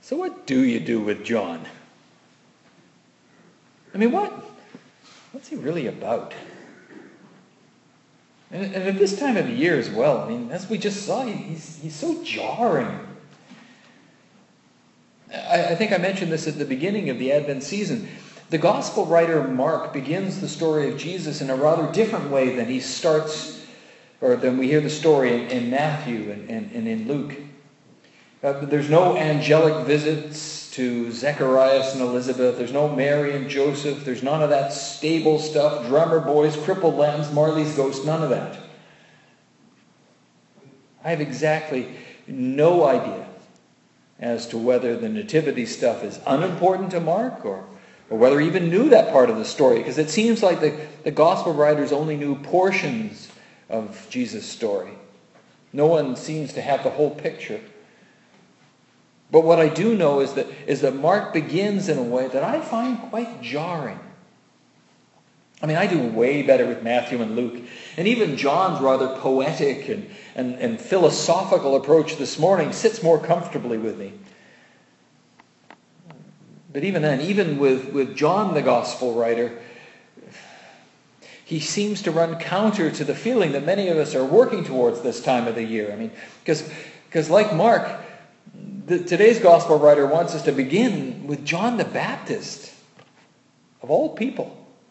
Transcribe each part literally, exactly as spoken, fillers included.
So what do you do with John? I mean, what? What's he really about? And, and at this time of the year as well, I mean, as we just saw, he's, he's so jarring. I, I think I mentioned this at the beginning of the Advent season. The gospel writer Mark begins the story of Jesus in a rather different way than he starts, or than we hear the story in, in Matthew and, and, and in Luke. Uh, there's no angelic visits to Zacharias and Elizabeth. There's no Mary and Joseph. There's none of that stable stuff, drummer boys, crippled lambs, Marley's ghost, none of that. I have exactly no idea as to whether the nativity stuff is unimportant to Mark or, or whether he even knew that part of the story, because it seems like the, the gospel writers only knew portions of Jesus' story. No one seems to have the whole picture. But what I do know is that, is that Mark begins in a way that I find quite jarring. I mean, I do way better with Matthew and Luke. And even John's rather poetic and, and, and philosophical approach this morning sits more comfortably with me. But even then, even with, with John, the gospel writer, he seems to run counter to the feeling that many of us are working towards this time of the year. I mean, because because like Mark, the, today's gospel writer wants us to begin with John the Baptist, of all people.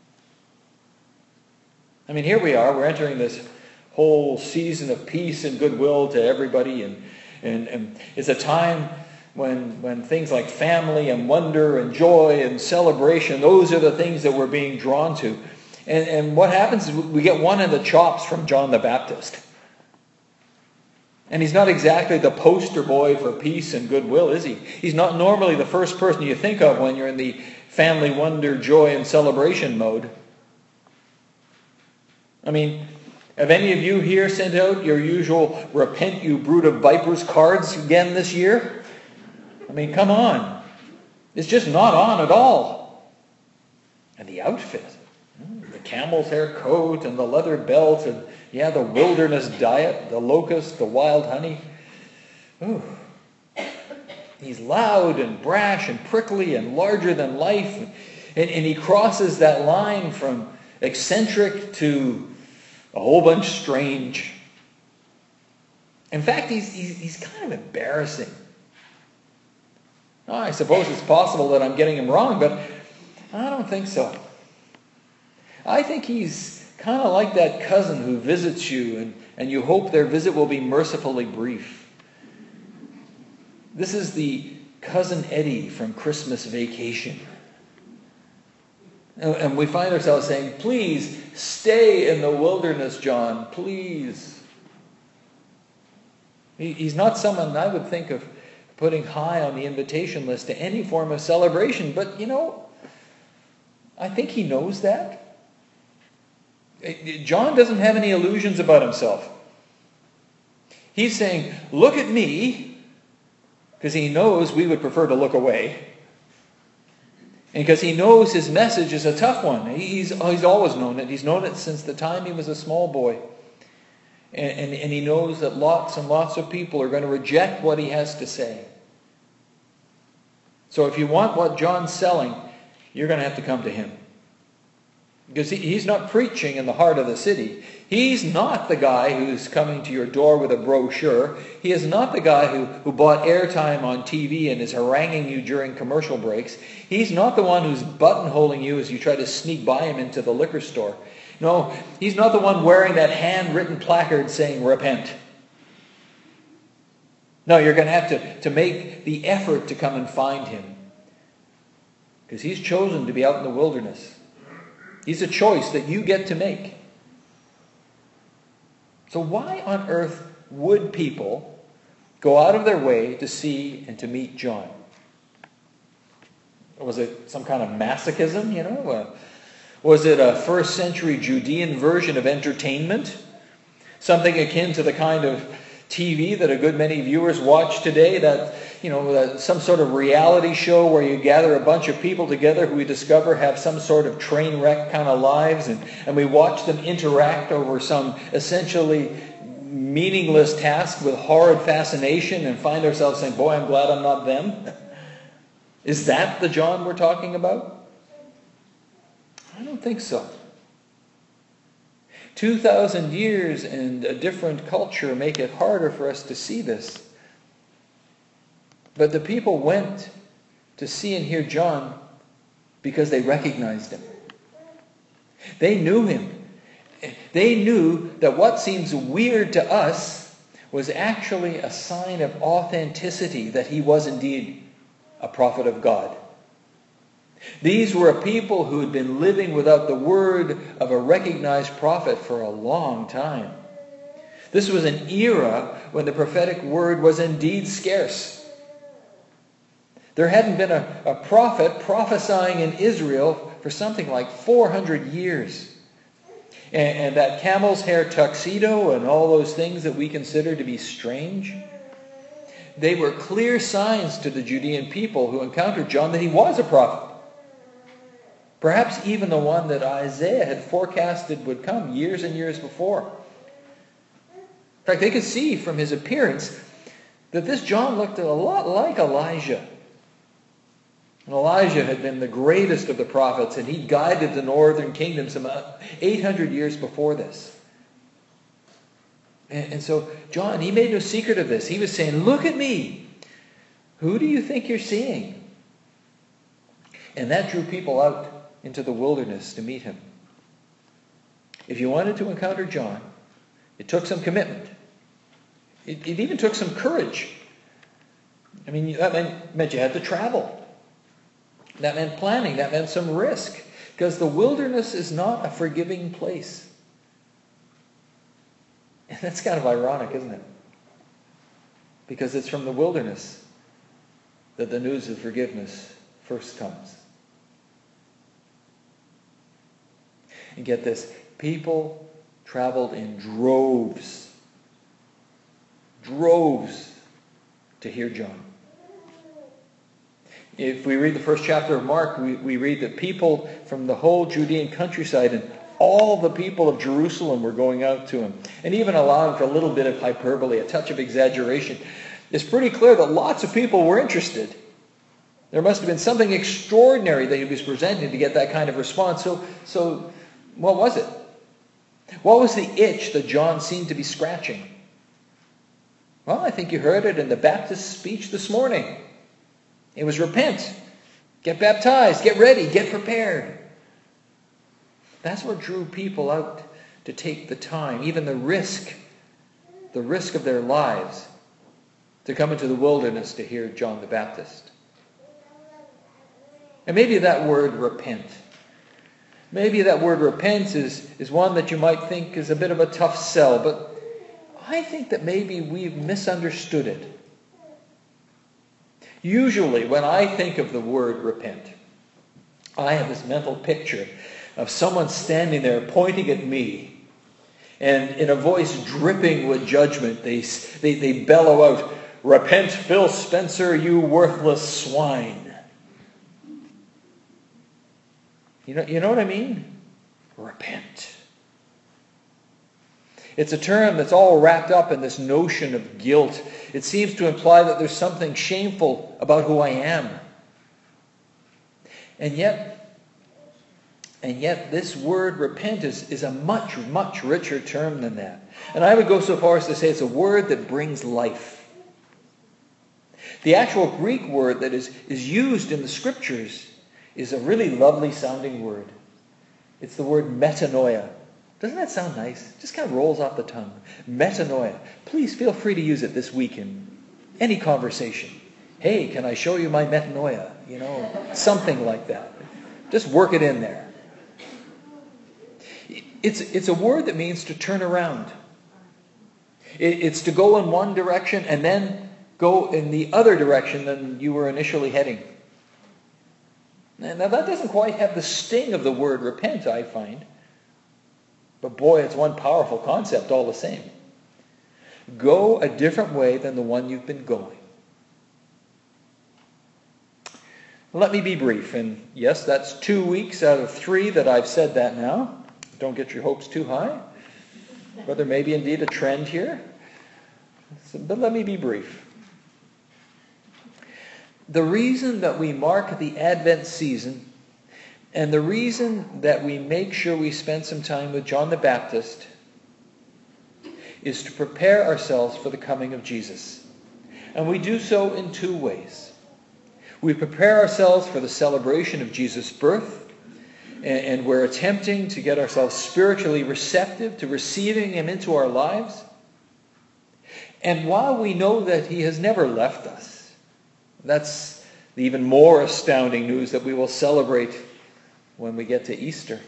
I mean, here we are, we're entering this whole season of peace and goodwill to everybody, and, and, and it's a time when, when things like family and wonder and joy and celebration, those are the things that we're being drawn to. And, and what happens is we get one of the chops from John the Baptist. And he's not exactly the poster boy for peace and goodwill, is he? He's not normally the first person you think of when you're in the family wonder, joy, and celebration mode. I mean, have any of you here sent out your usual repent you brood of vipers cards again this year? I mean, come on. It's just not on at all. And the outfit. The camel's hair coat and the leather belt and, yeah, the wilderness diet, the locust, the wild honey. Ooh. He's loud and brash and prickly and larger than life. And, and he crosses that line from eccentric to a whole bunch strange. In fact, he's, he's, he's kind of embarrassing. Oh, I suppose it's possible that I'm getting him wrong, but I don't think so. I think he's kind of like that cousin who visits you and, and you hope their visit will be mercifully brief. This is the Cousin Eddie from Christmas Vacation. And, and we find ourselves saying, please stay in the wilderness, John, please. He, he's not someone I would think of putting high on the invitation list to any form of celebration, but you know, I think he knows that. John doesn't have any illusions about himself. He's saying, look at me, because he knows we would prefer to look away. And because he knows his message is a tough one. He's, he's always known it. He's known it since the time he was a small boy. And, and, and he knows that lots and lots of people are going to reject what he has to say. So if you want what John's selling, you're going to have to come to him. Because he, he's not preaching in the heart of the city. He's not the guy who's coming to your door with a brochure. He is not the guy who, who bought airtime on T V and is haranguing you during commercial breaks. He's not the one who's buttonholing you as you try to sneak by him into the liquor store. No, he's not the one wearing that handwritten placard saying, repent. No, you're going to have to, to make the effort to come and find him. Because he's chosen to be out in the wilderness. He's a choice that you get to make. So why on earth would people go out of their way to see and to meet John? Was it some kind of masochism, you know? Uh, was it a first century Judean version of entertainment? Something akin to the kind of T V that a good many viewers watch today, that, you know, uh, some sort of reality show where you gather a bunch of people together who we discover have some sort of train wreck kind of lives, and, and we watch them interact over some essentially meaningless task with horrid fascination and find ourselves saying, boy, I'm glad I'm not them. Is that the John we're talking about? I don't think so. two thousand years and a different culture make it harder for us to see this. But the people went to see and hear John because they recognized him. They knew him. They knew that what seems weird to us was actually a sign of authenticity, that he was indeed a prophet of God. These were a people who had been living without the word of a recognized prophet for a long time. This was an era when the prophetic word was indeed scarce. There hadn't been a, a prophet prophesying in Israel for something like four hundred years. And, and that camel's hair tuxedo and all those things that we consider to be strange, they were clear signs to the Judean people who encountered John that he was a prophet. Perhaps even the one that Isaiah had forecasted would come years and years before. In fact, they could see from his appearance that this John looked a lot like Elijah. And Elijah had been the greatest of the prophets, and he guided the northern kingdom some eight hundred years before this. And, and so John, he made no secret of this. He was saying, look at me. Who do you think you're seeing? And that drew people out into the wilderness to meet him. If you wanted to encounter John, it took some commitment. It, it even took some courage. I mean, that meant, meant you had to travel. That meant planning. That meant some risk. Because the wilderness is not a forgiving place. And that's kind of ironic, isn't it? Because it's from the wilderness that the news of forgiveness first comes. And get this, people traveled in droves, droves to hear John. If we read the first chapter of Mark, we, we read that people from the whole Judean countryside and all the people of Jerusalem were going out to him. And even allowing for a little bit of hyperbole, a touch of exaggeration, it's pretty clear that lots of people were interested. There must have been something extraordinary that he was presenting to get that kind of response. So, so what was it? What was the itch that John seemed to be scratching? Well, I think you heard it in the Baptist speech this morning. It was repent, get baptized, get ready, get prepared. That's what drew people out to take the time, even the risk, the risk of their lives, to come into the wilderness to hear John the Baptist. And maybe that word repent, maybe that word repent is, is one that you might think is a bit of a tough sell, but I think that maybe we've misunderstood it. Usually, when I think of the word repent, I have this mental picture of someone standing there pointing at me, and in a voice dripping with judgment, they, they, they bellow out, "Repent, Phil Spencer, you worthless swine." You know, you know what I mean? Repent. It's a term that's all wrapped up in this notion of guilt. It seems to imply that there's something shameful about who I am. And yet, and yet this word repent is, is a much, much richer term than that. And I would go so far as to say it's a word that brings life. The actual Greek word that is, is used in the Scriptures is a really lovely sounding word. It's the word metanoia. Doesn't that sound nice? Just kind of rolls off the tongue. Metanoia. Please feel free to use it this week in any conversation. Hey, can I show you my metanoia? You know, something like that. Just work it in there. It's, it's a word that means to turn around. It, it's to go in one direction and then go in the other direction than you were initially heading. Now that doesn't quite have the sting of the word repent, I find. But boy, it's one powerful concept all the same. Go a different way than the one you've been going. Let me be brief. And yes, that's two weeks out of three that I've said that now. Don't get your hopes too high. But there may be indeed a trend here. So, but let me be brief. The reason that we mark the Advent season, and the reason that we make sure we spend some time with John the Baptist, is to prepare ourselves for the coming of Jesus. And we do so in two ways. We prepare ourselves for the celebration of Jesus' birth, and we're attempting to get ourselves spiritually receptive to receiving him into our lives. And while we know that he has never left us, that's the even more astounding news that we will celebrate when we get to Easter.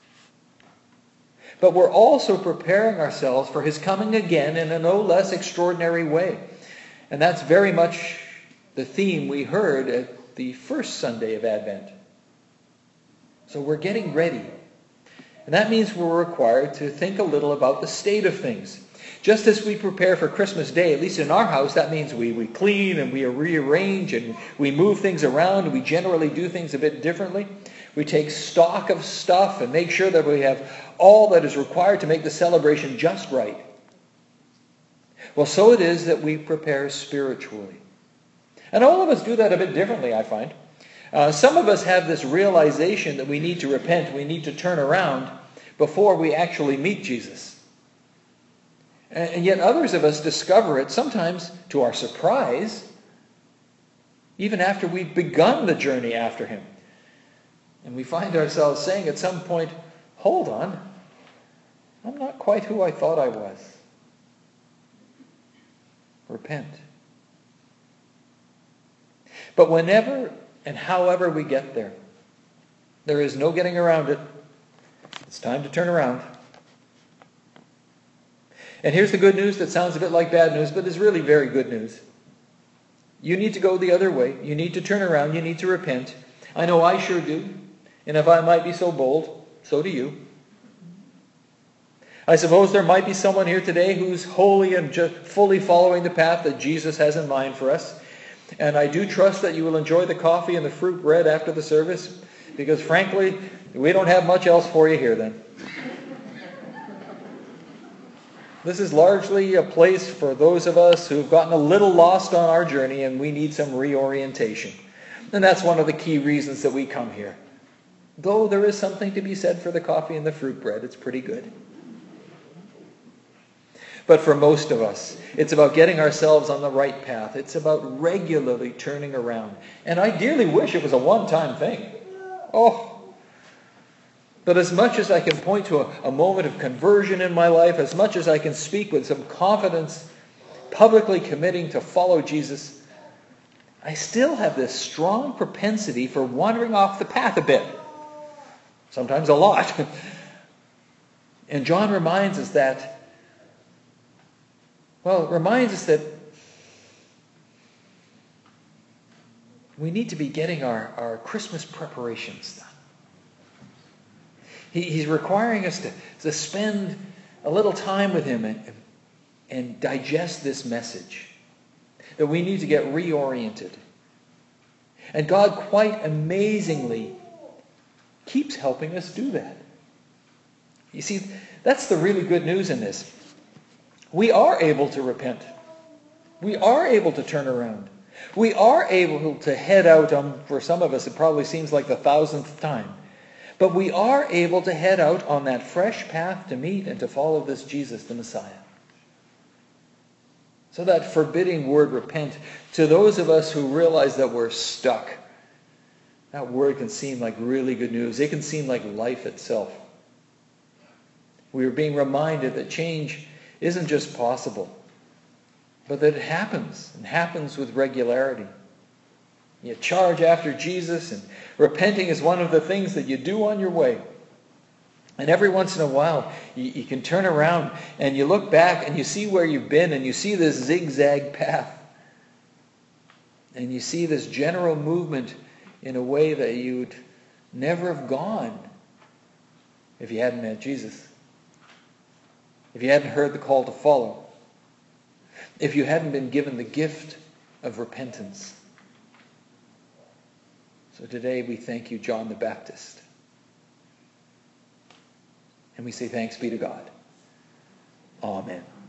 But we're also preparing ourselves for his coming again in a no less extraordinary way. And that's very much the theme we heard at the first Sunday of Advent. So we're getting ready. And that means we're required to think a little about the state of things. Just as we prepare for Christmas Day, at least in our house, that means we, we clean and we rearrange and we move things around and we generally do things a bit differently. We take stock of stuff and make sure that we have all that is required to make the celebration just right. Well, so it is that we prepare spiritually. And all of us do that a bit differently, I find. Uh, some of us have this realization that we need to repent, we need to turn around before we actually meet Jesus. And, and yet others of us discover it, sometimes to our surprise, even after we've begun the journey after him. And we find ourselves saying at some point, hold on, I'm not quite who I thought I was. Repent. But whenever and however we get there, there is no getting around it. It's time to turn around. And here's the good news that sounds a bit like bad news, but is really very good news. You need to go the other way. You need to turn around. You need to repent. I know I sure do. And if I might be so bold, so do you. I suppose there might be someone here today who's wholly and just fully following the path that Jesus has in mind for us. And I do trust that you will enjoy the coffee and the fruit bread after the service, because frankly, we don't have much else for you here then. This is largely a place for those of us who've gotten a little lost on our journey and we need some reorientation. And that's one of the key reasons that we come here. Though there is something to be said for the coffee and the fruit bread, it's pretty good. But for most of us, it's about getting ourselves on the right path. It's about regularly turning around. And I dearly wish it was a one-time thing. Oh! But as much as I can point to a, a moment of conversion in my life, as much as I can speak with some confidence, publicly committing to follow Jesus, I still have this strong propensity for wandering off the path a bit. Sometimes a lot. And John reminds us that Well, it reminds us that we need to be getting our, our Christmas preparations done. He, he's requiring us to, to spend a little time with him and, and digest this message. That we need to get reoriented. And God quite amazingly keeps helping us do that. You see, that's the really good news in this. We are able to repent. We are able to turn around. We are able to head out, um, for some of us it probably seems like the thousandth time. But we are able to head out on that fresh path to meet and to follow this Jesus, the Messiah. So that forbidding word repent, to those of us who realize that we're stuck, that word can seem like really good news. It can seem like life itself. We are being reminded that change isn't just possible, but that it happens, and happens with regularity. You charge after Jesus, and repenting is one of the things that you do on your way. And every once in a while, you, you can turn around and you look back and you see where you've been, and you see this zigzag path. And you see this general movement in a way that you'd never have gone if you hadn't met Jesus. If you hadn't heard the call to follow. If you hadn't been given the gift of repentance. So today we thank you, John the Baptist. And we say thanks be to God. Amen.